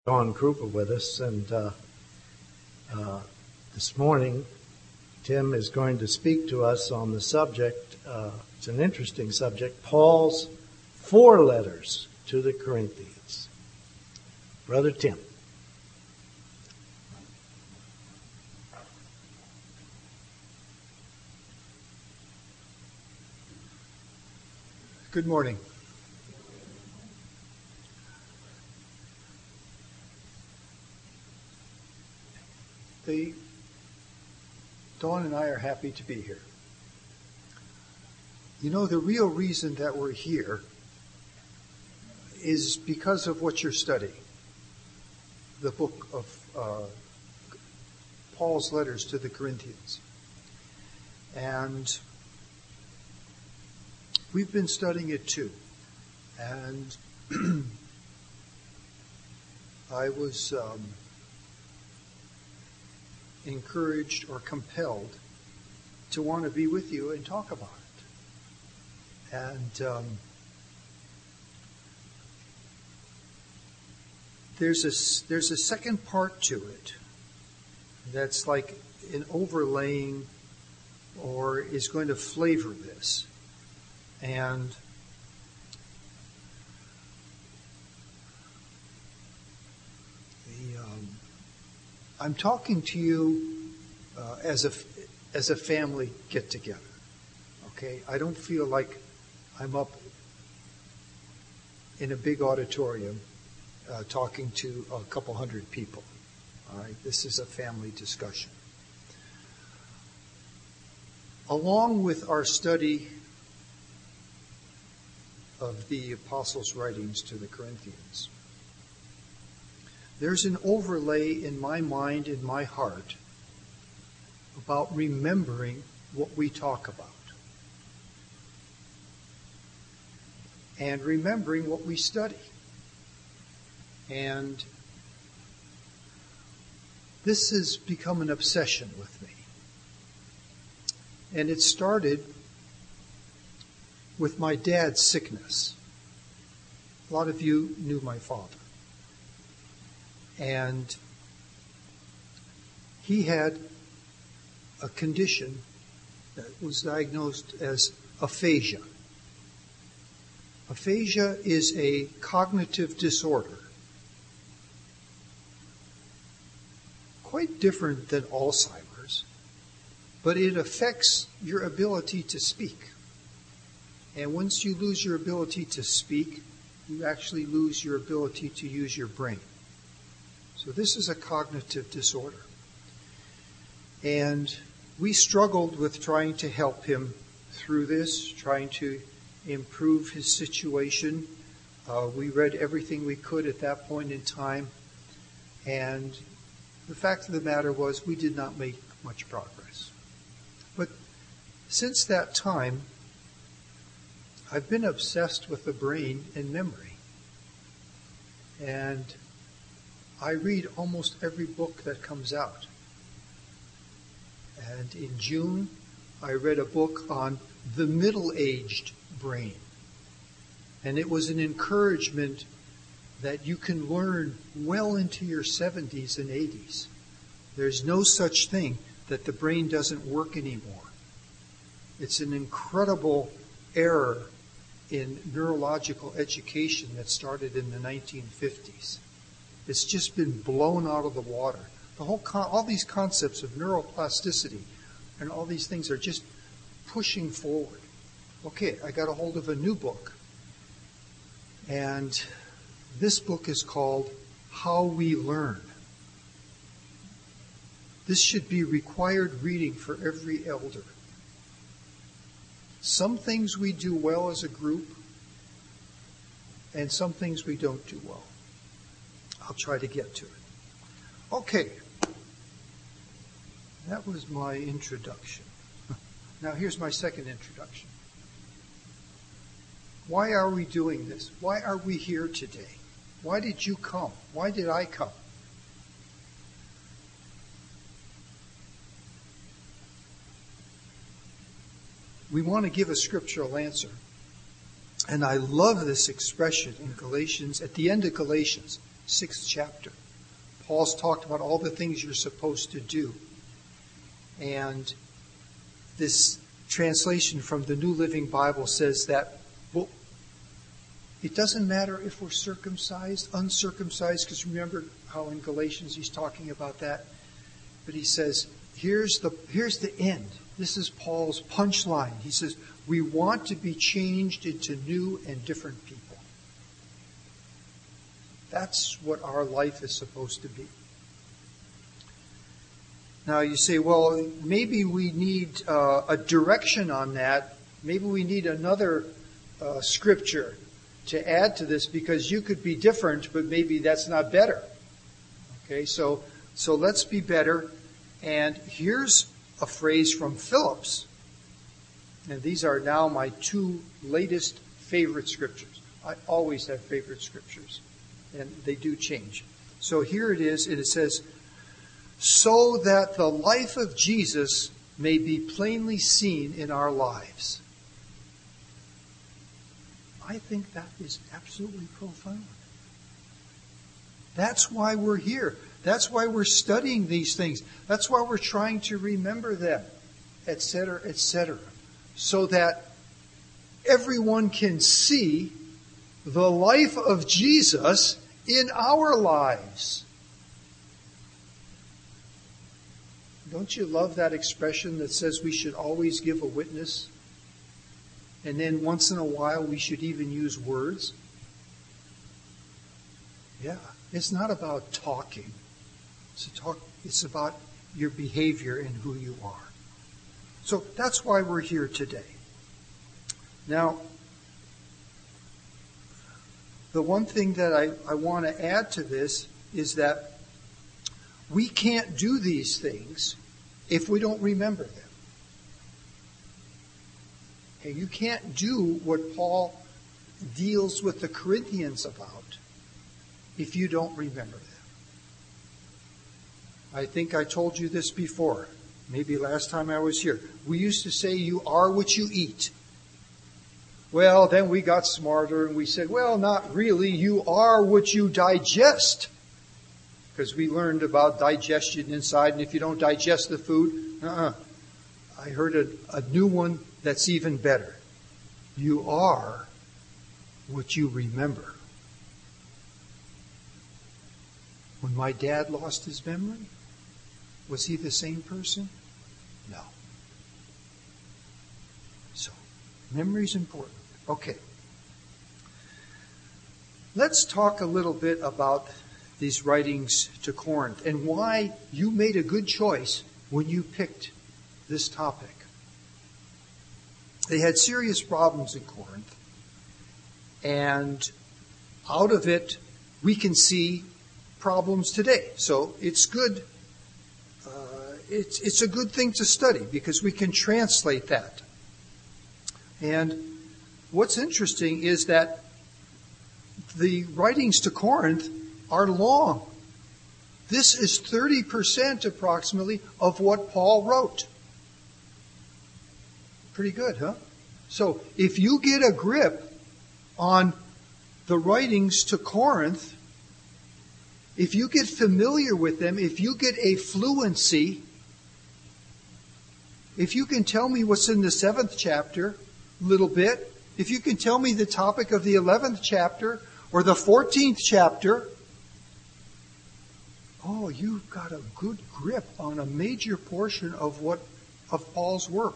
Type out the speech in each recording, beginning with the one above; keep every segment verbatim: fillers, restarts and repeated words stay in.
Dawn Krupa with us, and uh, uh, this morning Tim is going to speak to us on the subject. Uh, it's an interesting subject, Paul's four letters to the Corinthians. Brother Tim. Good morning. The, Dawn and I are happy to be here. You know, the real reason that we're here is because of what you're studying. The book of uh, Paul's letters to the Corinthians. And we've been studying it too. And I was um, encouraged or compelled to want to be with you and talk about it. And um, there's a, there's a second part to it that's like an overlaying or is going to flavor this. And the, um, I'm talking to you uh, as a as a family get together. Okay, I don't feel like I'm up in a big auditorium uh, talking to a couple hundred people. All right, this is a family discussion. Along with our study of the Apostles' writings to the Corinthians, there's an overlay in my mind, in my heart, about remembering what we talk about. And remembering what we study. And this has become an obsession with me. And it started with my dad's sickness. A lot of you knew my father. And he had a condition that was diagnosed as aphasia. Aphasia is a cognitive disorder, quite different than Alzheimer's, but it affects your ability to speak. And once you lose your ability to speak, you actually lose your ability to use your brain. So this is a cognitive disorder. And we struggled with trying to help him through this, trying to improve his situation. Uh, we read everything we could at that point in time. And the fact of the matter was we did not make much progress. But since that time, I've been obsessed with the brain and memory. And I read almost every book that comes out. And in June, I read a book on the middle-aged brain. And it was an encouragement that you can learn well into your seventies and eighties. There's no such thing that the brain doesn't work anymore. It's an incredible error in neurological education that started in the nineteen fifties. It's just been blown out of the water. The whole con- all these concepts of neuroplasticity and all these things are just pushing forward. Okay, I got a hold of a new book. And this book is called How We Learn. This should be required reading for every elder. Some things we do well as a group, and some things we don't do well. I'll try to get to it. Okay. That was my introduction. Now here's my second introduction. Why are we doing this? Why are we here today? Why did you come? Why did I come? We want to give a scriptural answer. And I love this expression in Galatians, at the end of Galatians. sixth chapter. Paul's talked about all the things you're supposed to do. And this translation from the New Living Bible says that, well, it doesn't matter if we're circumcised, uncircumcised, because remember how in Galatians he's talking about that. But he says, here's the, here's the end. This is Paul's punchline. He says, we want to be changed into new and different people. That's what our life is supposed to be. Now you say, well, maybe we need uh, a direction on that. Maybe we need another uh, scripture to add to this because you could be different, but maybe that's not better. Okay, so so let's be better. And here's a phrase from Phillips. And these are now my two latest favorite scriptures. I always have favorite scriptures. And they do change. So here it is, and it says, so that the life of Jesus may be plainly seen in our lives. I think that is absolutely profound. That's why we're here. That's why we're studying these things. That's why we're trying to remember them, et cetera, et cetera. So that everyone can see the life of Jesus in our lives. Don't you love that expression that says we should always give a witness? And then once in a while we should even use words? Yeah, it's not about talking. It's, a talk, it's about your behavior and who you are. So that's why we're here today. Now, the one thing that I, I want to add to this is that we can't do these things if we don't remember them. Okay, you can't do what Paul deals with the Corinthians about if you don't remember them. I think I told you this before, maybe last time I was here. We used to say you are what you eat. Well, then we got smarter and we said, well, not really. You are what you digest. Because we learned about digestion inside, and if you don't digest the food, uh-uh. I heard a, a new one that's even better. You are what you remember. When my dad lost his memory, was he the same person? No. So, memory's important. Okay. Let's talk a little bit about these writings to Corinth and why you made a good choice when you picked this topic. They had serious problems in Corinth, and out of it we can see problems today. So it's good. Uh, it's it's a good thing to study because we can translate that. And what's interesting is that the writings to Corinth are long. This is thirty percent approximately of what Paul wrote. Pretty good, huh? So if you get a grip on the writings to Corinth, if you get familiar with them, if you get a fluency, if you can tell me what's in the seventh chapter a little bit, if you can tell me the topic of the eleventh chapter or the fourteenth chapter, oh, you've got a good grip on a major portion of what of Paul's work.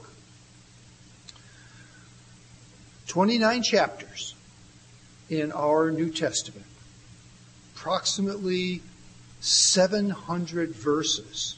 twenty-nine chapters in our New Testament. Approximately seven hundred verses.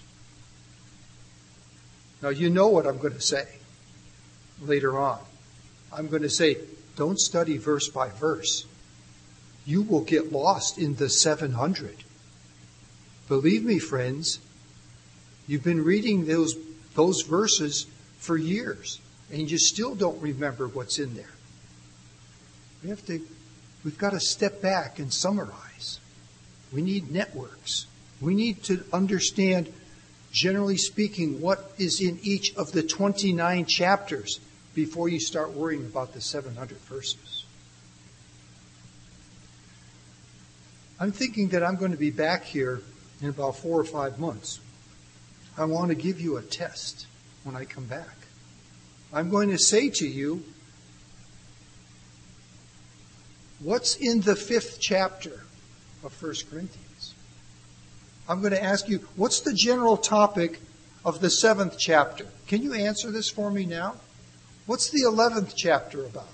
Now you know what I'm going to say later on. I'm going to say, don't study verse by verse. You will get lost in the seven hundred. Believe me, friends, you've been reading those, those verses for years, and you still don't remember what's in there. We have to, we've got to step back and summarize. We need networks. We need to understand, generally speaking, what is in each of the twenty-nine chapters before you start worrying about the seven hundred verses. I'm thinking that I'm going to be back here in about four or five months. I want to give you a test when I come back. I'm going to say to you, what's in the fifth chapter of First Corinthians? I'm going to ask you, what's the general topic of the seventh chapter? Can you answer this for me now? What's the eleventh chapter about?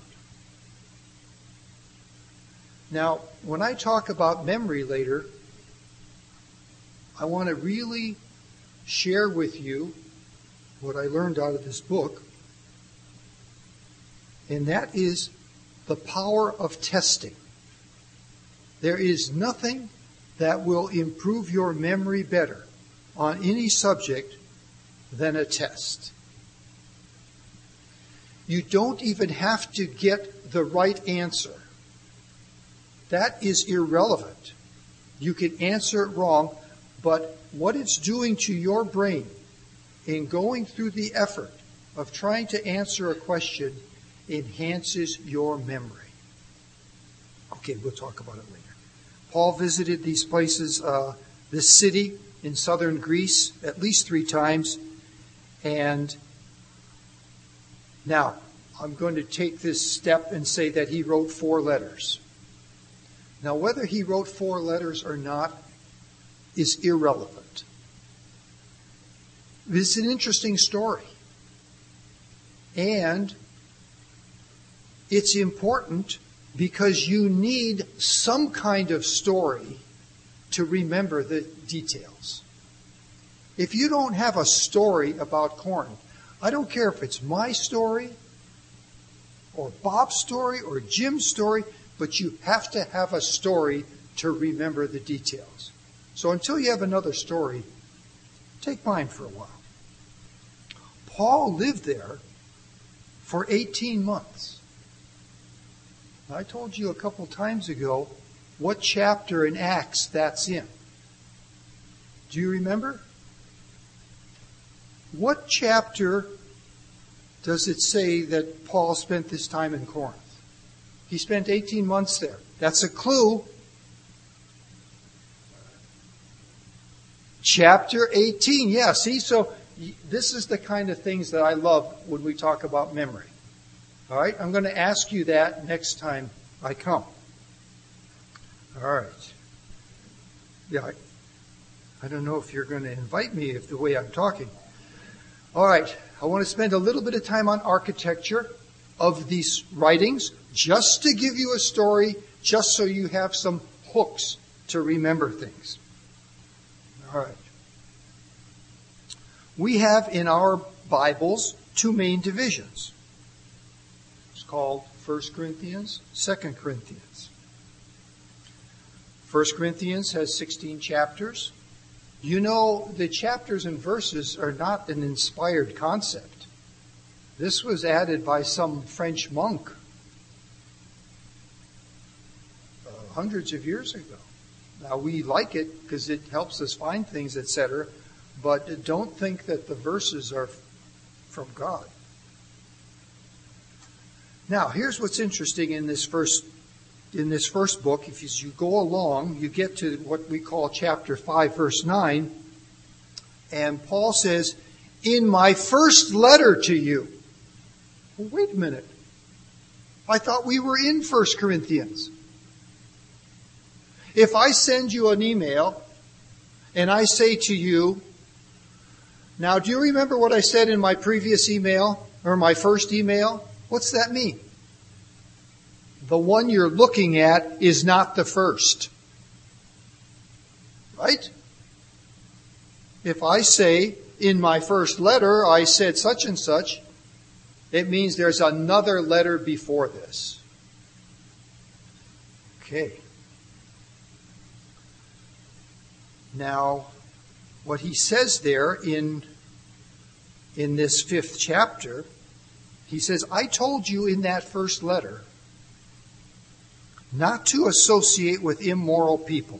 Now, when I talk about memory later, I want to really share with you what I learned out of this book, and that is the power of testing. There is nothing that will improve your memory better on any subject than a test. You don't even have to get the right answer. That is irrelevant. You can answer it wrong, but what it's doing to your brain in going through the effort of trying to answer a question enhances your memory. Okay, we'll talk about it later. Paul visited these places, uh, this city in southern Greece, at least three times. And now, I'm going to take this step and say that he wrote four letters. Now, whether he wrote four letters or not is irrelevant. It's an interesting story. And it's important because you need some kind of story to remember the details. If you don't have a story about Corinth, I don't care if it's my story or Bob's story or Jim's story, but you have to have a story to remember the details. So until you have another story, take mine for a while. Paul lived there for eighteen months. I told you a couple times ago what chapter in Acts that's in. Do you remember? What chapter does it say that Paul spent this time in Corinth? He spent eighteen months there. That's a clue. Chapter eighteen. Yeah, see, so this is the kind of things that I love when we talk about memory. All right, I'm going to ask you that next time I come. All right. Yeah, I, I don't know if you're going to invite me if the way I'm talking. All right, I want to spend a little bit of time on architecture of these writings, just to give you a story, just so you have some hooks to remember things. All right. We have in our Bibles two main divisions. It's called First Corinthians, Second Corinthians. First Corinthians has sixteen chapters. You know, the chapters and verses are not an inspired concept. This was added by some French monk uh, hundreds of years ago. Now, we like it because it helps us find things, et cetera, but don't think that the verses are from God. Now, here's what's interesting in this first in this first book. If as you go along, you get to what we call chapter five, verse nine, and Paul says, "In my first letter to you." Well, wait a minute. I thought we were in First Corinthians. If I send you an email and I say to you, now, do you remember what I said in my previous email or my first email? What's that mean? The one you're looking at is not the first. Right? If I say in my first letter I said such and such, it means there's another letter before this. Okay. Now, what he says there in, in this fifth chapter, he says, I told you in that first letter not to associate with immoral people.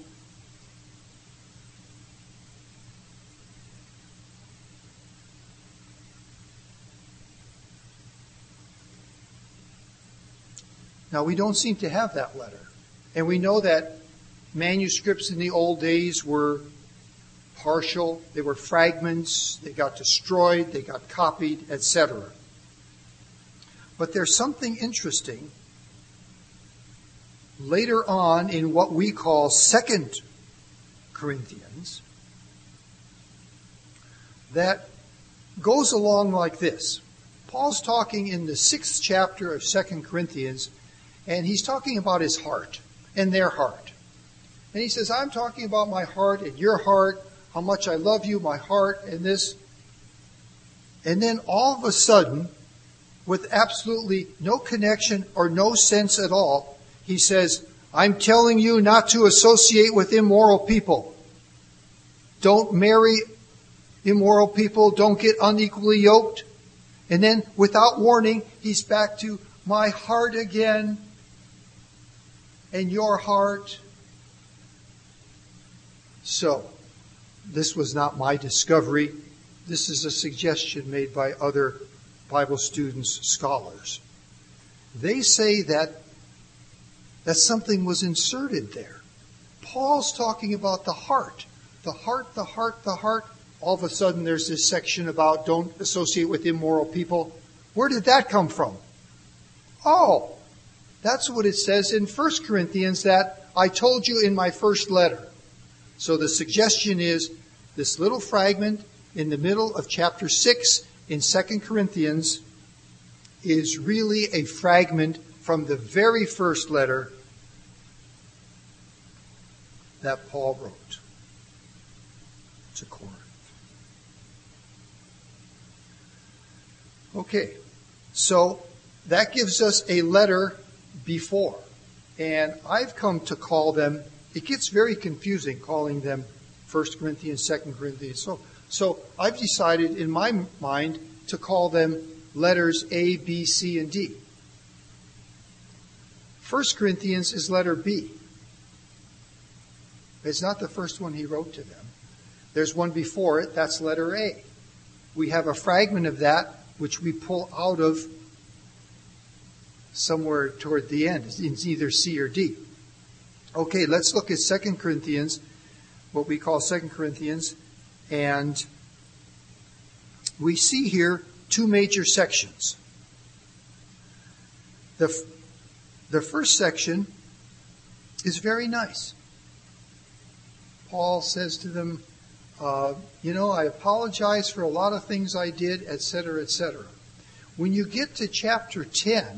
Now, we don't seem to have that letter. And we know that manuscripts in the old days were partial. They were fragments. They got destroyed. They got copied, et cetera. But there's something interesting later on in what we call Second Corinthians that goes along like this. Paul's talking in the sixth chapter of Second Corinthians, and he's talking about his heart and their heart. And he says, I'm talking about my heart and your heart, how much I love you, my heart, and this. And then all of a sudden, with absolutely no connection or no sense at all, he says, I'm telling you not to associate with immoral people. Don't marry immoral people. Don't get unequally yoked. And then, without warning, he's back to my heart again and your heart. So, this was not my discovery. This is a suggestion made by other Bible students, scholars. They say that, that something was inserted there. Paul's talking about the heart. The heart, the heart, the heart. All of a sudden there's this section about don't associate with immoral people. Where did that come from? Oh, that's what it says in First Corinthians that I told you in my first letter. So the suggestion is this little fragment in the middle of chapter six in Second Corinthians is really a fragment from the very first letter that Paul wrote to Corinth. Okay, so that gives us a letter before. And I've come to call them, it gets very confusing calling them First Corinthians, Second Corinthians. So, so I've decided in my mind to call them letters A, B, C, and D. First Corinthians is letter B. It's not the first one he wrote to them. There's one before it, that's letter A. We have a fragment of that which we pull out of somewhere toward the end. It's either C or D. Okay, let's look at Second Corinthians, what we call Second Corinthians, and we see here two major sections. The, the first section is very nice. Paul says to them, uh, you know, I apologize for a lot of things I did, et cetera, et cetera. When you get to chapter ten,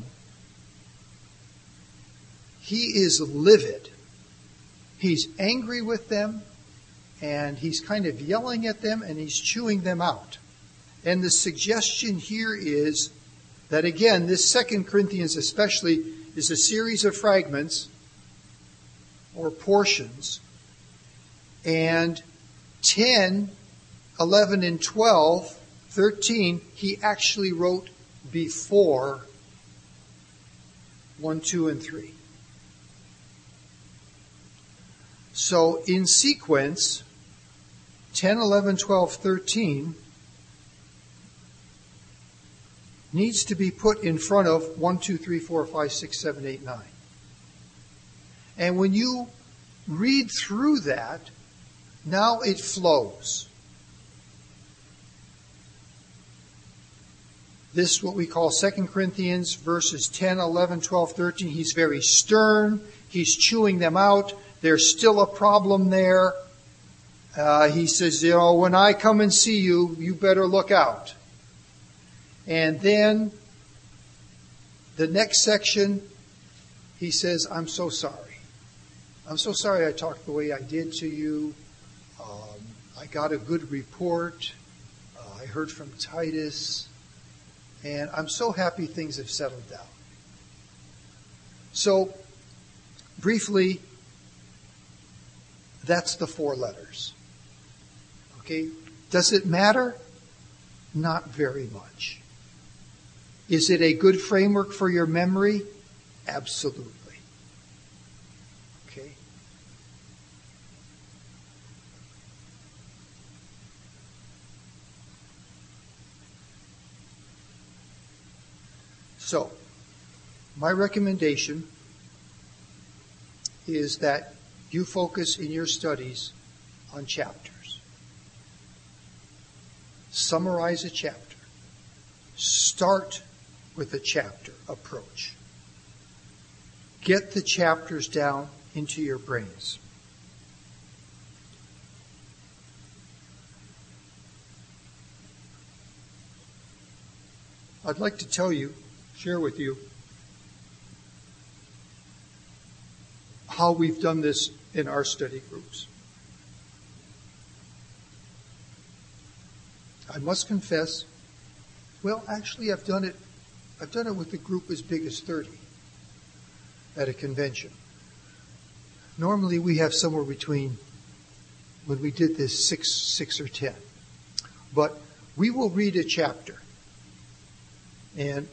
he is livid. He's angry with them, and he's kind of yelling at them, and he's chewing them out. And the suggestion here is that, again, this Second Corinthians especially is a series of fragments or portions. And ten, eleven, and twelve, thirteen, he actually wrote before one, two, and three. So in sequence, ten, eleven, twelve, thirteen needs to be put in front of one, two, three, four, five, six, seven, eight, nine. And when you read through that, now it flows. This, what we call Second Corinthians, verses ten, eleven, twelve, thirteen. He's very stern. He's chewing them out. There's still a problem there. Uh, he says, you know, when I come and see you, you better look out. And then the next section, he says, I'm so sorry. I'm so sorry I talked the way I did to you. Um, I got a good report. Uh, I heard from Titus. And I'm so happy things have settled down. So, briefly, that's the four letters. Okay? Does it matter? Not very much. Is it a good framework for your memory? Absolutely. Okay? So, my recommendation is that you focus in your studies on chapters. Summarize a chapter. Start with a chapter approach. Get the chapters down into your brains. I'd like to tell you, share with you, how we've done this in our study groups. I must confess, well, actually I've done it, I've done it with a group as big as thirty at a convention. Normally we have somewhere between, when we did this, six, six or ten. But we will read a chapter. And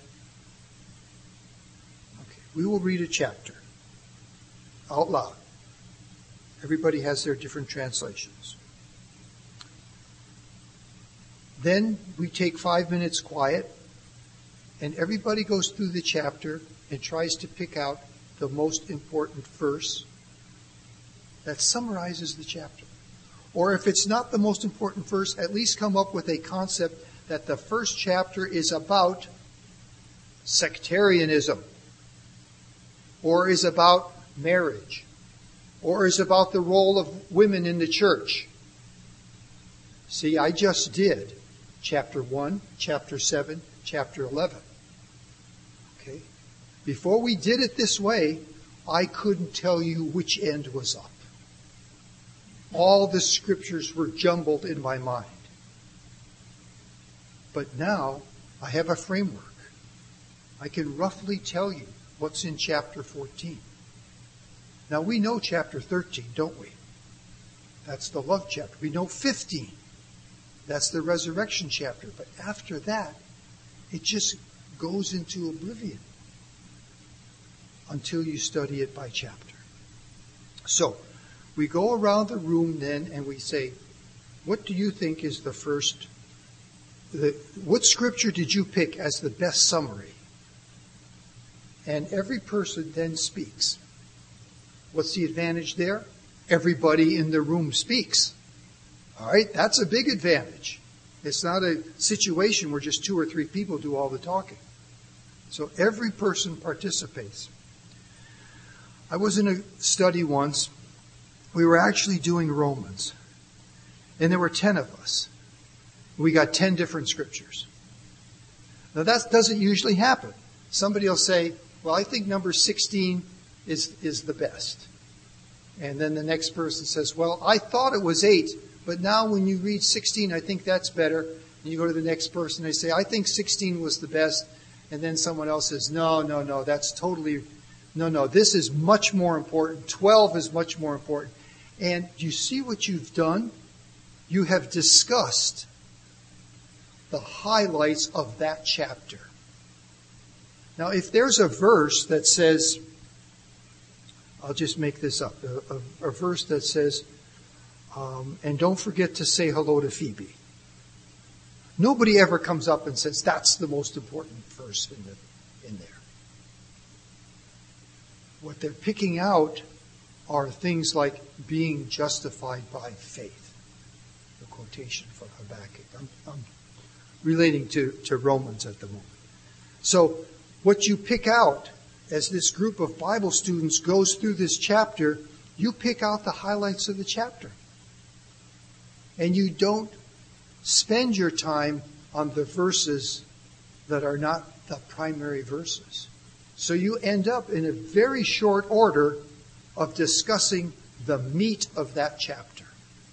okay, we will read a chapter out loud. Everybody has their different translations. Then we take five minutes quiet, and everybody goes through the chapter and tries to pick out the most important verse that summarizes the chapter. Or if it's not the most important verse, at least come up with a concept that the first chapter is about sectarianism, or is about marriage, or is about the role of women in the church. See, I just did chapter one, chapter seven, chapter eleven. Okay? Before we did it this way, I couldn't tell you which end was up. All the scriptures were jumbled in my mind. But now I have a framework. I can roughly tell you what's in chapter fourteen. Now we know chapter thirteen, don't we? That's the love chapter. We know fifteen. That's the resurrection chapter. But after that, it just goes into oblivion until you study it by chapter. So, we go around the room then and we say, what do you think is the first, the, what scripture did you pick as the best summary? And every person then speaks. What's the advantage there? Everybody in the room speaks. All right, that's a big advantage. It's not a situation where just two or three people do all the talking. So every person participates. I was in a study once. We were actually doing Romans. And there were ten of us. We got ten different scriptures. Now that doesn't usually happen. Somebody will say, well, I think number sixteen is, is the best. And then the next person says, well, I thought it was eight, but now when you read sixteen, I think that's better. And you go to the next person, they say, I think sixteen was the best. And then someone else says, no, no, no, that's totally, no, no, this is much more important. twelve is much more important. And you see what you've done? You have discussed the highlights of that chapter. Now, if there's a verse that says, I'll just make this up, a, a, a verse that says, um, and don't forget to say hello to Phoebe. Nobody ever comes up and says, that's the most important verse in, the, in there. What they're picking out are things like being justified by faith. The quotation from Habakkuk. I'm, I'm relating to, to Romans at the moment. So what you pick out as this group of Bible students goes through this chapter, you pick out the highlights of the chapter. And you don't spend your time on the verses that are not the primary verses. So you end up in a very short order of discussing the meat of that chapter.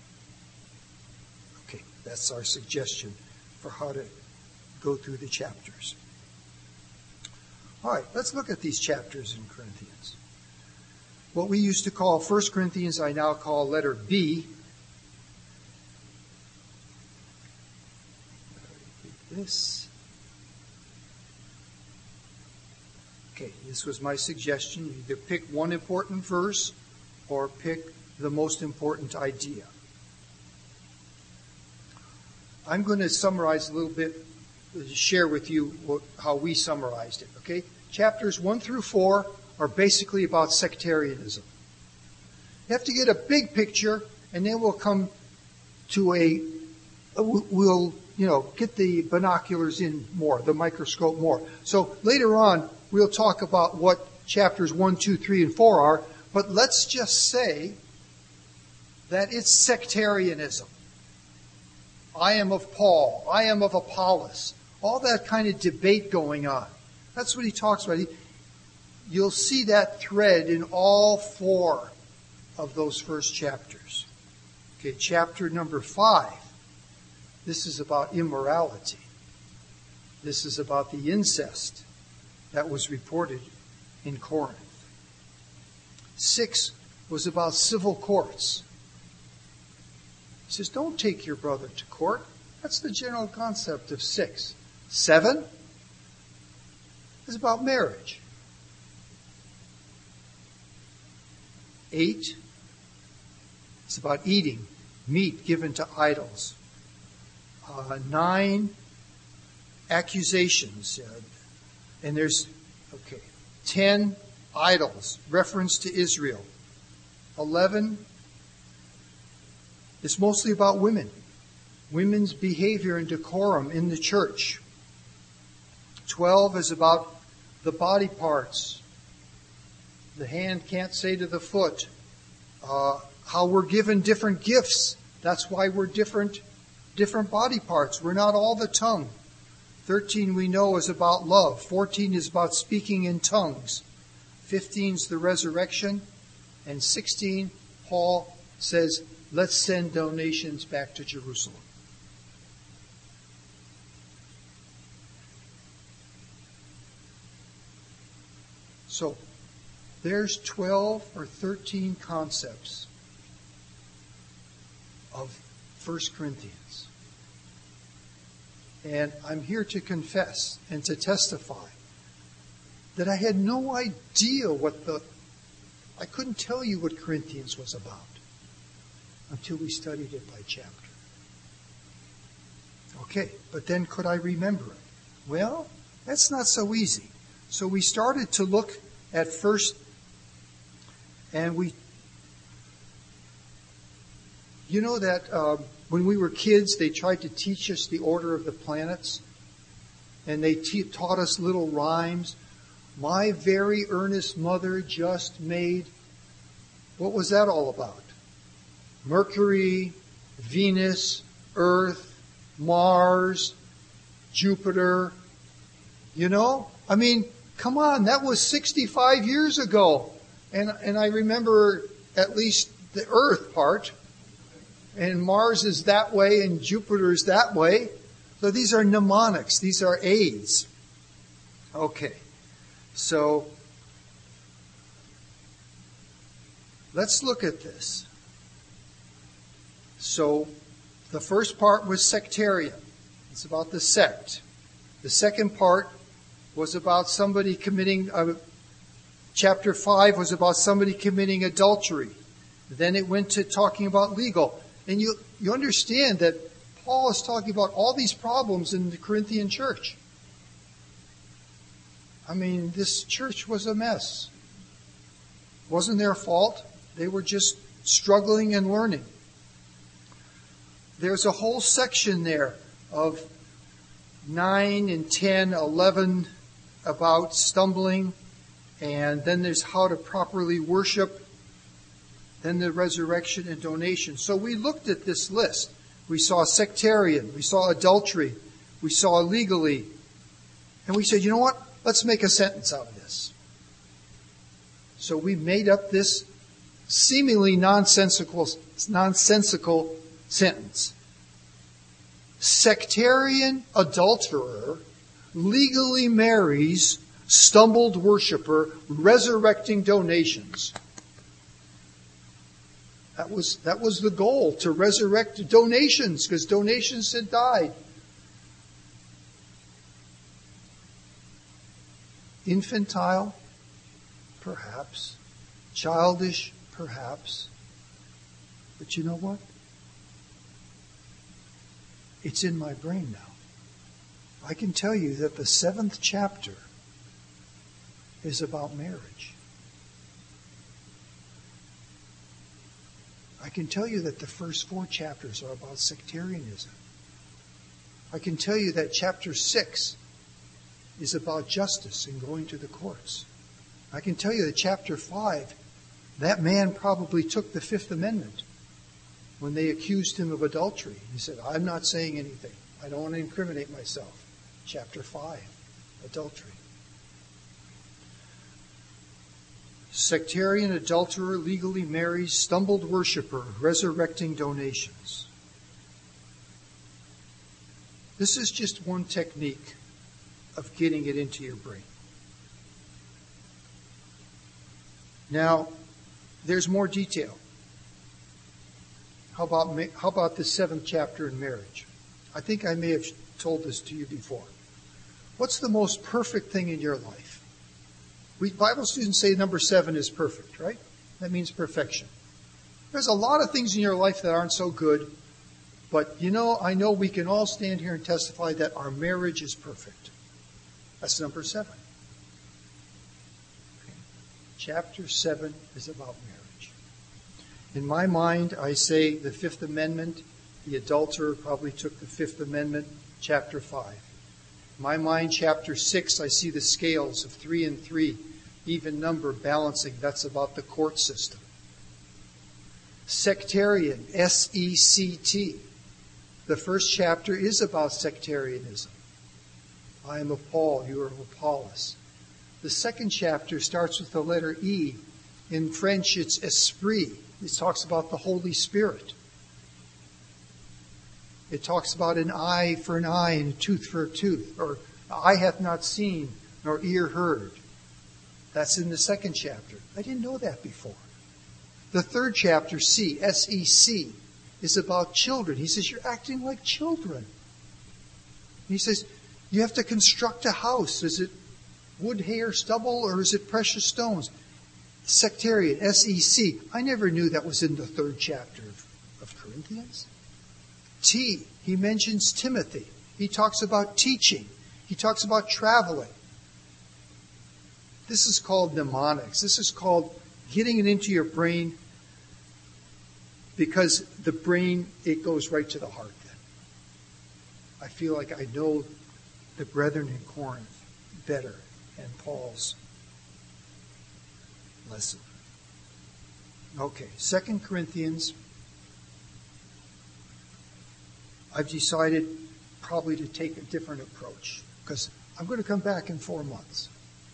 Okay, that's our suggestion for how to go through the chapters. All right, let's look at these chapters in Corinthians. What we used to call First Corinthians, I now call letter B. This. Okay, this was my suggestion. You either pick one important verse or pick the most important idea. I'm going to summarize a little bit, share with you what, how we summarized it, okay? Chapters one through four are basically about sectarianism. You have to get a big picture, and then we'll come to a, we'll, you know, get the binoculars in more, the microscope more. So later on, we'll talk about what chapters one, two, three, and four are, but let's just say that it's sectarianism. I am of Paul. I am of Apollos. All that kind of debate going on. That's what he talks about. He, you'll see that thread in all four of those first chapters. Okay, chapter number five. This is about immorality. This is about the incest that was reported in Corinth. Six was about civil courts. He says, don't take your brother to court. That's the general concept of six. Seven is about marriage. Eight is about eating meat given to idols. Uh, nine, accusations. Uh, and there's, okay, ten, idols, reference to Israel. Eleven is mostly about women. Women's behavior and decorum in the church. Twelve is about the body parts. The hand can't say to the foot. Uh, how we're given different gifts. That's why we're different, different body parts. We're not all the tongue. Thirteen we know is about love. Fourteen is about speaking in tongues. Fifteen is the resurrection. And sixteen, Paul says, let's send donations back to Jerusalem. So, there's twelve or thirteen concepts of First Corinthians. And I'm here to confess and to testify that I had no idea what the, I couldn't tell you what Corinthians was about until we studied it by chapter. Okay, but then could I remember it? Well, that's not so easy. So we started to look at first, and we, you know that um, when we were kids, they tried to teach us the order of the planets, and they te- taught us little rhymes. My very earnest mother just made, what was that all about? Mercury, Venus, Earth, Mars, Jupiter. You know? I mean, come on, that was sixty-five years ago. And and I remember at least the Earth part. And Mars is that way and Jupiter is that way. So these are mnemonics. These are aids. Okay. So let's look at this. So the first part was sectarian. It's about the sect. The second part was about somebody committing, uh, chapter five was about somebody committing adultery. Then it went to talking about legal. And you, you understand that Paul is talking about all these problems in the Corinthian church. I mean, this church was a mess. It wasn't their fault. They were just struggling and learning. There's a whole section there of nine and ten, eleven about stumbling, and then there's how to properly worship, then the resurrection and donation. So we looked at this list. We saw sectarian, we saw adultery, we saw illegally, and we said, you know what? Let's make a sentence out of this. So we made up this seemingly nonsensical, nonsensical sentence. Sectarian adulterer legally marries stumbled worshiper, resurrecting donations. That was, that was the goal, to resurrect donations, because donations had died. Infantile? Perhaps. Childish? Perhaps. But you know what? It's in my brain now. I can tell you that the seventh chapter is about marriage. I can tell you that the first four chapters are about sectarianism. I can tell you that chapter six is about justice and going to the courts. I can tell you that chapter five, that man probably took the Fifth Amendment when they accused him of adultery. He said, I'm not saying anything. I don't want to incriminate myself. Chapter five, adultery. Sectarian adulterer legally marries stumbled worshiper, resurrecting donations. This is just one technique of getting it into your brain. Now, there's more detail. How about, how about the seventh chapter in marriage? I think I may have told this to you before. What's the most perfect thing in your life? We Bible students say number seven is perfect, right? That means perfection. There's a lot of things in your life that aren't so good, but you know, I know we can all stand here and testify that our marriage is perfect. That's number seven. Okay. Chapter seven is about marriage. In my mind, I say the Fifth Amendment, the adulterer probably took the Fifth Amendment, chapter five. In my mind, chapter six, I see the scales of three and three, even number balancing. That's about the court system. Sectarian, S E C T. The first chapter is about sectarianism. I am of Paul, you are of Apollos. The second chapter starts with the letter E. In French, it's esprit. It talks about the Holy Spirit. It talks about an eye for an eye and a tooth for a tooth, or eye hath not seen nor ear heard. That's in the second chapter. I didn't know that before. The third chapter, C, S E C, is about children. He says, you're acting like children. He says, you have to construct a house. Is it wood, hay, or stubble, or is it precious stones? Sectarian, S E C. I never knew that was in the third chapter of, of Corinthians. T, he mentions Timothy. He talks about teaching. He talks about traveling. This is called mnemonics. This is called getting it into your brain, because the brain, it goes right to the heart then. I feel like I know the brethren in Corinth better and Paul's lesson. Okay, Second Corinthians. I've decided probably to take a different approach, because I'm going to come back in four months.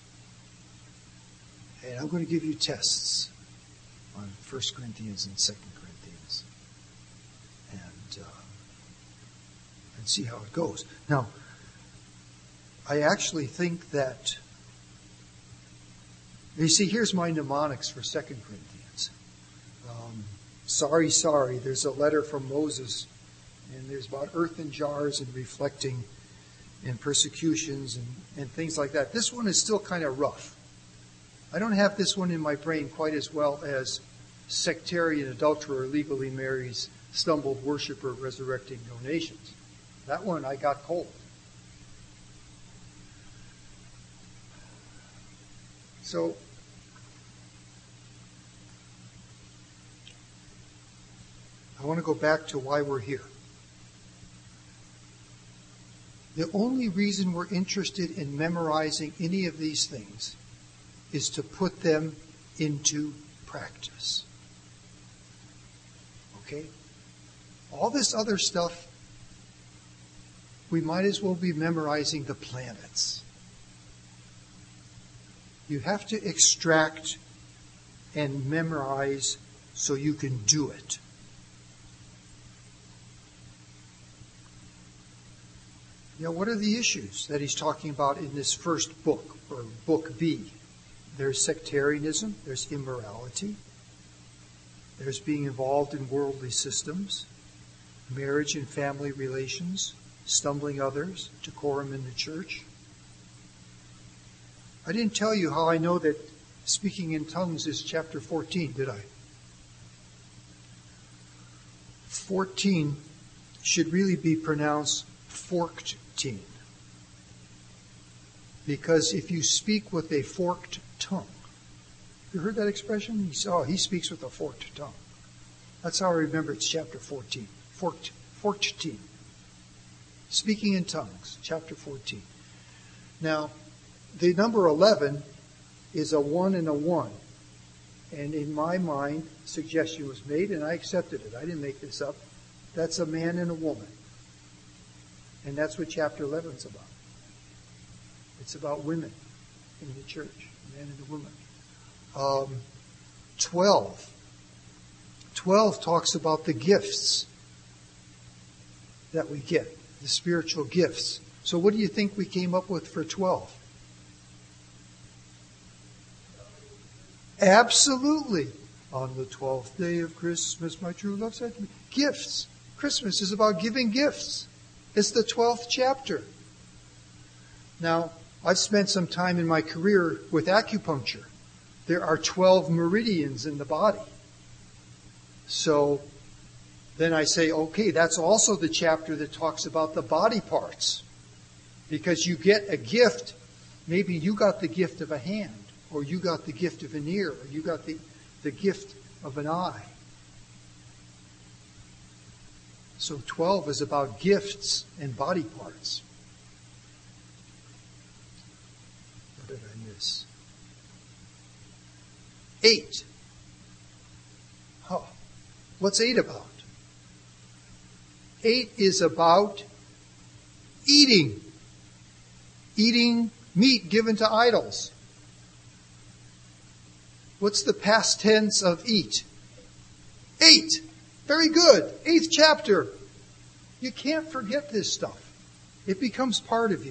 And I'm going to give you tests on First Corinthians and Second Corinthians. And, uh, and see how it goes. Now, I actually think that, you see, here's my mnemonics for Second Corinthians. Um, sorry, sorry, there's a letter from Moses, and there's about earthen jars and reflecting and persecutions and, and things like that. This one is still kind of rough. I don't have this one in my brain quite as well as sectarian adulterer legally marries stumbled worshiper resurrecting donations. That one I got cold. So, I want to go back to why we're here. The only reason we're interested in memorizing any of these things is to put them into practice. Okay? All this other stuff, we might as well be memorizing the planets. You have to extract and memorize so you can do it. Now, what are the issues that he's talking about in this first book, or book B? There's sectarianism, there's immorality, there's being involved in worldly systems, marriage and family relations, stumbling others, decorum in the church. I didn't tell you how I know that speaking in tongues is chapter fourteen, did I? fourteen should really be pronounced forked-teen. Because if you speak with a forked tongue, you heard that expression? He said, oh, he speaks with a forked tongue. That's how I remember it's chapter fourteen. fourteen. Speaking in tongues, chapter fourteen. Now, the number eleven is a one and a one. And in my mind, suggestion was made, and I accepted it. I didn't make this up. That's a man and a woman. And that's what chapter eleven is about. It's about women in the church, a man and a woman. Um, twelve. twelve talks about the gifts that we get, the spiritual gifts. So what do you think we came up with for twelve? Absolutely. On the twelfth day of Christmas, my true love said to me, gifts. Christmas is about giving gifts. It's the twelfth chapter. Now, I've spent some time in my career with acupuncture. There are twelve meridians in the body. So then I say, okay, that's also the chapter that talks about the body parts. Because you get a gift. Maybe you got the gift of a hand, or you got the gift of an ear, or you got the, the gift of an eye. So twelve is about gifts and body parts. What did I miss? Eight. Oh, what's eight about? Eight is about eating. Eating meat given to idols. What's the past tense of eat? Eight. Very good. Eighth chapter. You can't forget this stuff. It becomes part of you.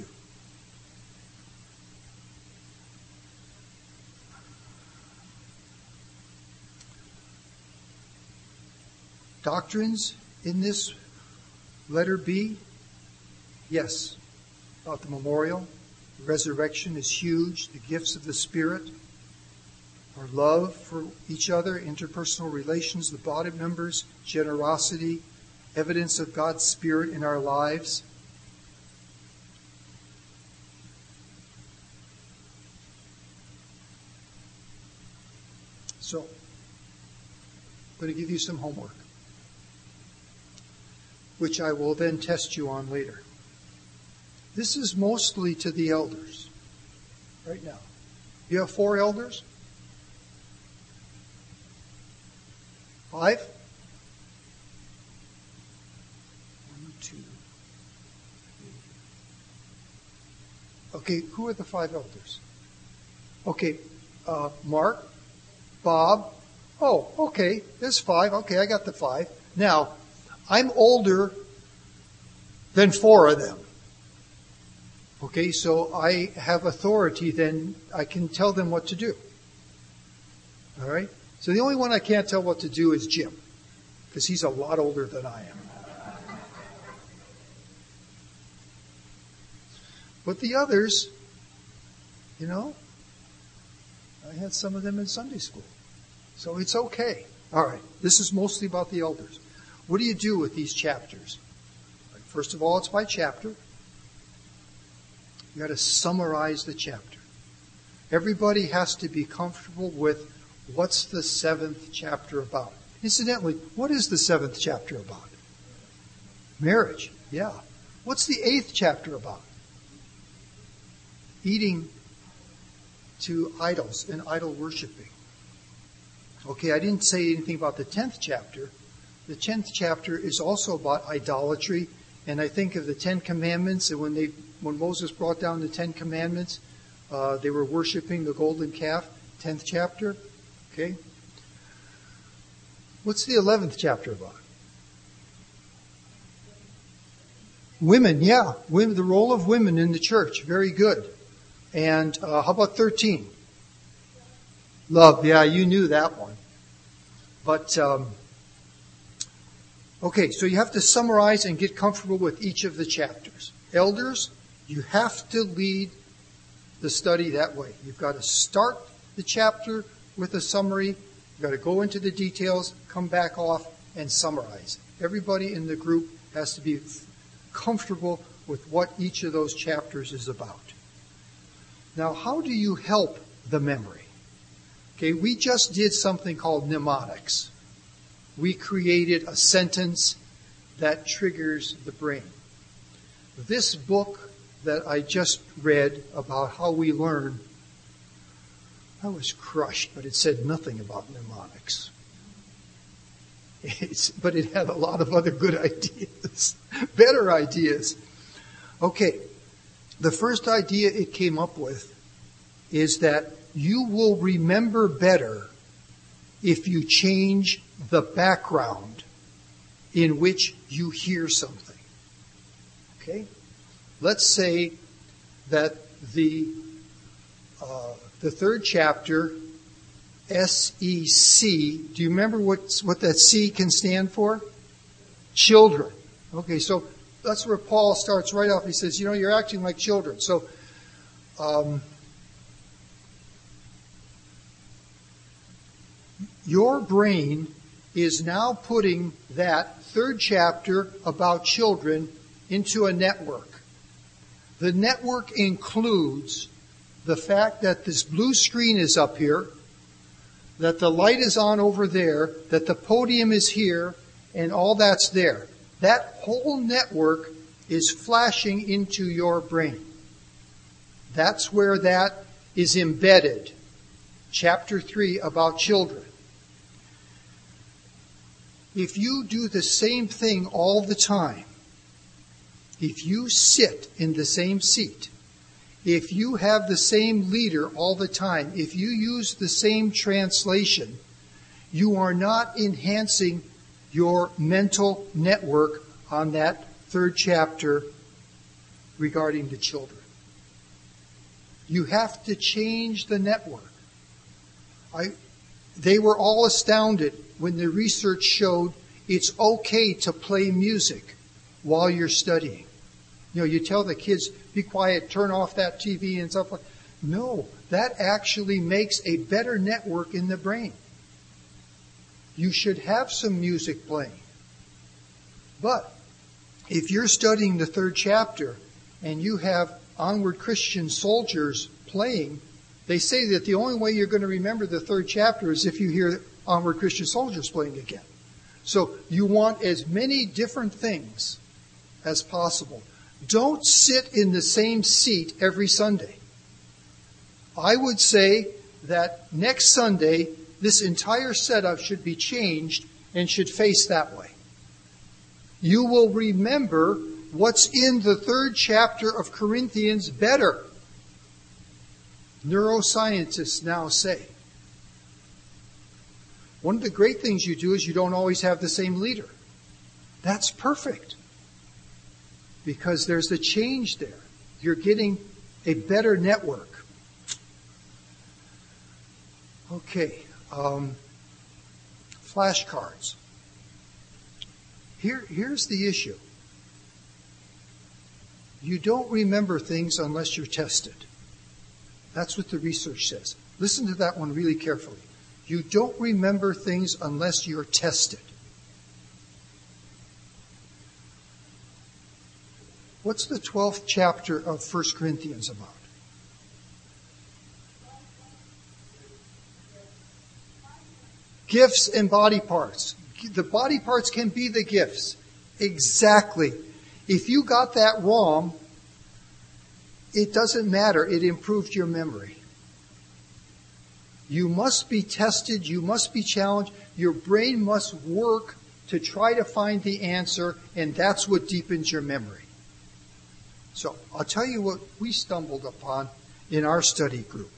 Doctrines in this letter B? Yes. About the memorial. The resurrection is huge. The gifts of the Spirit. Our love for each other, interpersonal relations, the body members, generosity, evidence of God's Spirit in our lives. So, I'm going to give you some homework, which I will then test you on later. This is mostly to the elders right now. You have four elders? Five? One, two, three. Okay, who are the five elders? Okay, uh, Mark, Bob. Oh, okay, there's five. Okay, I got the five. Now, I'm older than four of them. Okay, so I have authority, then I can tell them what to do. All right? So the only one I can't tell what to do is Jim, because he's a lot older than I am. But the others, you know, I had some of them in Sunday school. So it's okay. All right, this is mostly about the elders. What do you do with these chapters? First of all, it's by chapter. You got to summarize the chapter. Everybody has to be comfortable with what's the seventh chapter about. Incidentally, what is the seventh chapter about? Marriage, yeah. What's the eighth chapter about? Eating to idols and idol worshiping. Okay, I didn't say anything about the tenth chapter. The tenth chapter is also about idolatry. And I think of the Ten Commandments, and when they, when Moses brought down the Ten Commandments, uh, they were worshiping the golden calf. Tenth chapter. Okay. What's the eleventh chapter about? Women, yeah. Women, the role of women in the church. Very good. And uh, how about thirteen? Love, yeah, you knew that one. But, um, okay, so you have to summarize and get comfortable with each of the chapters. Elders, you have to lead the study that way. You've got to start the chapter with a summary. You've got to go into the details, come back off, and summarize. Everybody in the group has to be comfortable with what each of those chapters is about. Now, how do you help the memory? Okay, we just did something called mnemonics. we created a sentence that triggers the brain. This book that I just read about how we learn, I was crushed, but it said nothing about mnemonics. It's, but it had a lot of other good ideas, better ideas. Okay, the first idea it came up with is that you will remember better if you change the background in which you hear something. Okay? Let's say that the uh, the third chapter, S E C, do you remember what, what that C can stand for? Children. Okay, so that's where Paul starts right off. He says, you know, you're acting like children. So, um, your brain is now putting that third chapter about children into a network. The network includes the fact that this blue screen is up here, that the light is on over there, that the podium is here, and all that's there. That whole network is flashing into your brain. That's where that is embedded. Chapter three about children. If you do the same thing all the time, if you sit in the same seat, if you have the same leader all the time, if you use the same translation, you are not enhancing your mental network on that third chapter regarding the children. You have to change the network. I, they were all astounded when the research showed it's okay to play music while you're studying. You know, you tell the kids, be quiet, turn off that T V and stuff like that. No, that actually makes a better network in the brain. You should have some music playing. But if you're studying the third chapter and you have Onward Christian Soldiers playing, they say that the only way you're going to remember the third chapter is if you hear Onward Christian Soldiers playing again. So you want as many different things as possible. Don't sit in the same seat every Sunday. I would say that next Sunday, this entire setup should be changed and should face that way. You will remember what's in the third chapter of Corinthians better. Neuroscientists now say. One of the great things you do is you don't always have the same leader. That's perfect. Because there's a change there. You're getting a better network. Okay. Um, flashcards. Here, here's the issue. You don't remember things unless you're tested. That's what the research says. Listen to that one really carefully. You don't remember things unless you're tested. What's the twelfth chapter of First Corinthians about? Gifts and body parts. The body parts can be the gifts. Exactly. If you got that wrong, it doesn't matter. It improved your memory. You must be tested. You must be challenged. Your brain must work to try to find the answer, and that's what deepens your memory. So I'll tell you what we stumbled upon in our study group.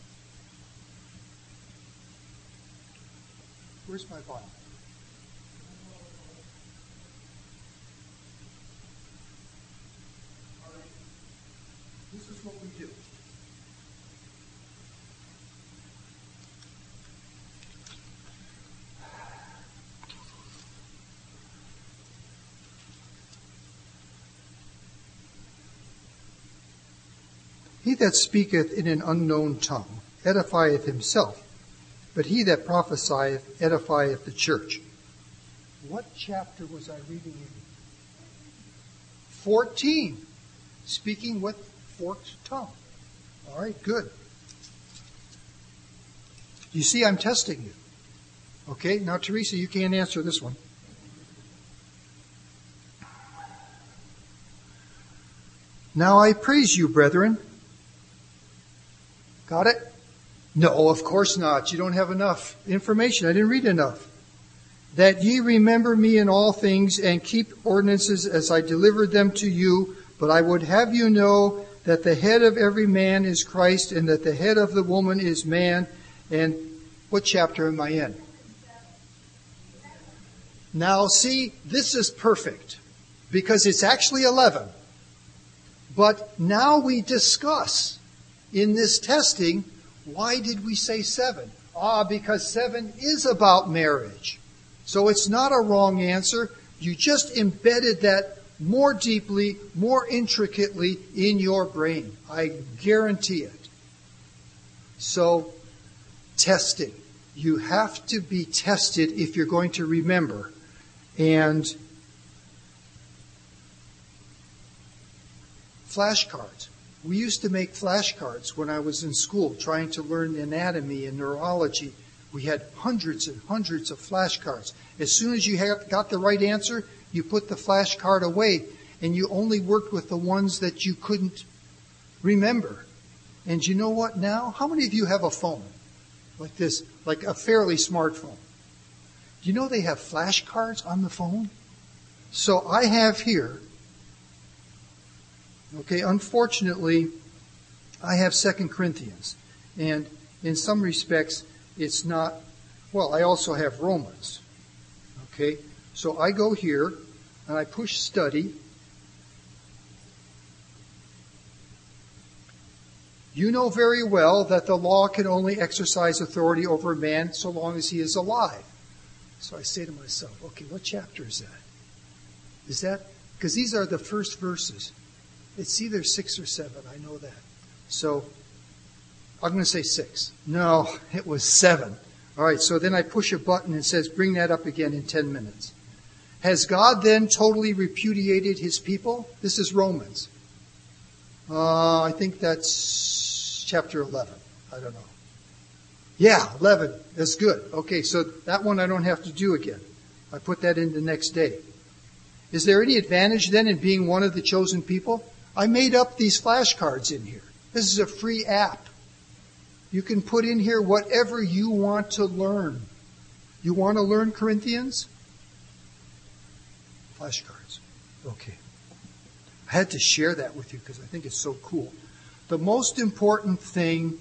Where's my Bible? All right. This is what we do. He that speaketh in an unknown tongue edifieth himself, but he that prophesieth edifieth the church. What chapter was I reading in? fourteen. Speaking with forked tongue. All right, good. You see, I'm testing you. Okay, now Teresa, you can't answer this one. Now I praise you, brethren. Got it? No, of course not. You don't have enough information. I didn't read enough. That ye remember me in all things and keep ordinances as I delivered them to you. But I would have you know that the head of every man is Christ, and that the head of the woman is man. And what chapter am I in? Now see, this is perfect because it's actually eleven. But now we discuss in this testing, why did we say seven? Ah, because seven is about marriage. So it's not a wrong answer. You just embedded that more deeply, more intricately in your brain. I guarantee it. So, testing. You have to be tested if you're going to remember. And flashcards. We used to make flashcards when I was in school trying to learn anatomy and neurology. We had hundreds and hundreds of flashcards. As soon as you had got the right answer, you put the flashcard away, and you only worked with the ones that you couldn't remember. And you know what now? How many of you have a phone like this, like a fairly smartphone? Do you know they have flashcards on the phone? So I have here, okay, unfortunately, I have Second Corinthians. And in some respects, it's not, well, I also have Romans. Okay, so I go here and I push study. You know very well that the law can only exercise authority over a man so long as he is alive. So I say to myself, okay, what chapter is that? Is that, because these are the first verses. It's either six or seven, I know that. So I'm going to say six. No, it was seven. All right, so then I push a button and it says, bring that up again in ten minutes. Has God then totally repudiated his people? This is Romans. Uh, I think that's chapter eleven. I don't know. Yeah, eleven. That's good. Okay, so that one I don't have to do again. I put that in the next day. Is there any advantage then in being one of the chosen people? I made up these flashcards in here. This is a free app. You can put in here whatever you want to learn. You want to learn Corinthians? Flashcards. Okay. I had to share that with you because I think it's so cool. The most important thing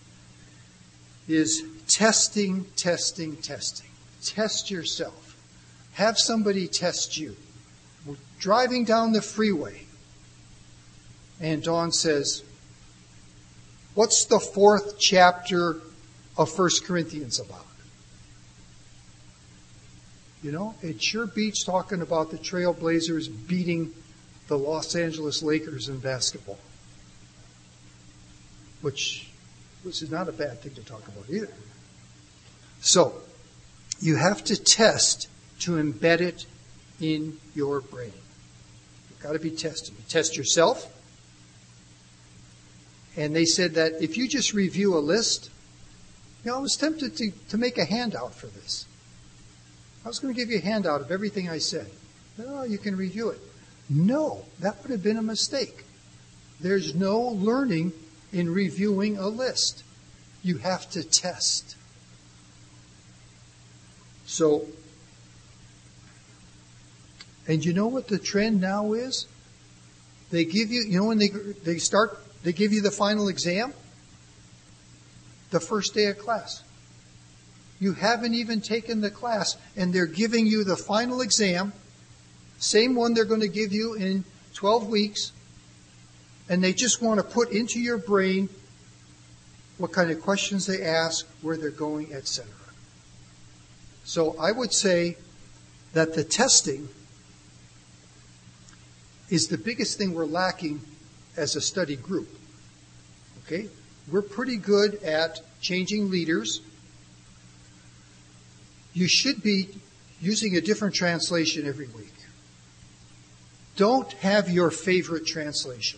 is testing, testing, testing. Test yourself. Have somebody test you. We're driving down the freeway, and Dawn says, what's the fourth chapter of First Corinthians about? You know, it sure beats talking about the Trailblazers beating the Los Angeles Lakers in basketball, which, which is not a bad thing to talk about either. So, you have to test to embed it in your brain. You've got to be tested. You test yourself. And they said that if you just review a list, you know, I was tempted to, to make a handout for this. I was going to give you a handout of everything I said. Oh, you can review it. No, that would have been a mistake. There's no learning in reviewing a list. You have to test. So, and you know what the trend now is? They give you, you know, when they they start, they give you the final exam, the first day of class. You haven't even taken the class, and they're giving you the final exam, same one they're going to give you in twelve weeks, and they just want to put into your brain what kind of questions they ask, where they're going, et cetera. So I would say that the testing is the biggest thing we're lacking as a study group. Okay? We're pretty good at changing leaders. You should be using a different translation every week. Don't have your favorite translation.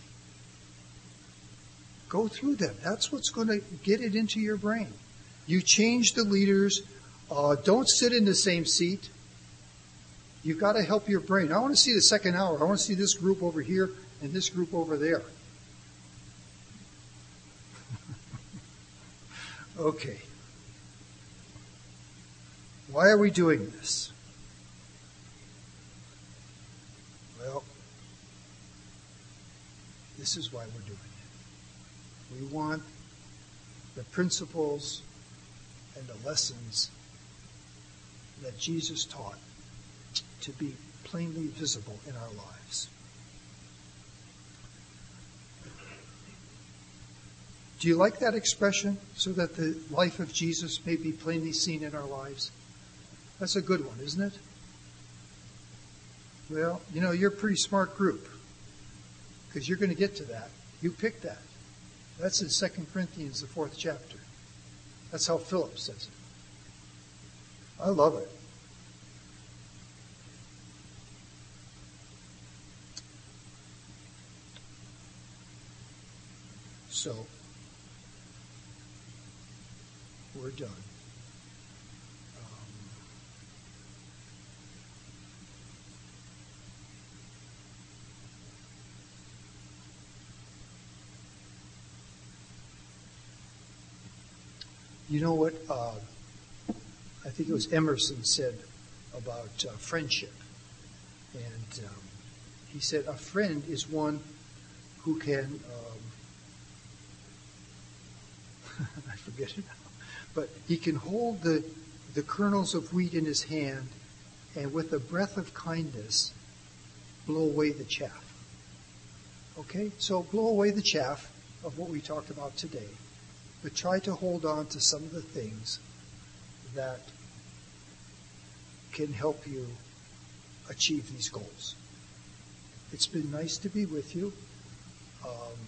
Go through them. That's what's going to get it into your brain. You change the leaders. Uh, don't sit in the same seat. You've got to help your brain. I want to see the second hour. I want to see this group over here and this group over there. Okay. Why are we doing this? Well, this is why we're doing it. We want the principles and the lessons that Jesus taught to be plainly visible in our lives. Do you like that expression, so that the life of Jesus may be plainly seen in our lives? That's a good one, isn't it? Well, you know, you're a pretty smart group, because you're going to get to that. You picked that. That's in Second Corinthians, the fourth chapter. That's how Philip says it. I love it. So, we're done. Um, you know what uh, I think it was Emerson said about uh, friendship. And um, he said, a friend is one who can, um, I forget it now, but he can hold the, the kernels of wheat in his hand and with a breath of kindness blow away the chaff. Okay? So blow away the chaff of what we talked about today, but try to hold on to some of the things that can help you achieve these goals. It's been nice to be with you. Um,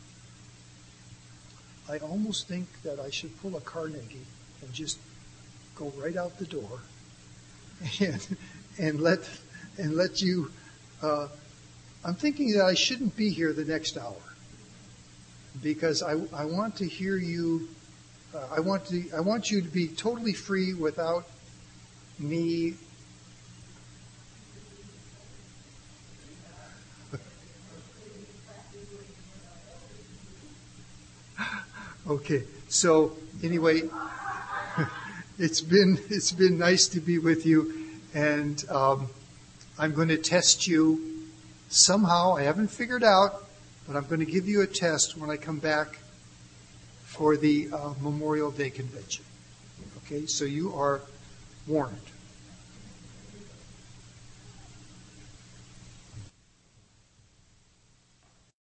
I almost think that I should pull a Carnegie and just go right out the door and, and let and let you. Uh, I'm thinking that I shouldn't be here the next hour because I, I want to hear you. Uh, I want to. I want you to be totally free without me. Okay, so anyway, it's been it's been nice to be with you, and um, I'm going to test you somehow. I haven't figured out, but I'm going to give you a test when I come back for the uh, Memorial Day convention. Okay, so you are warned.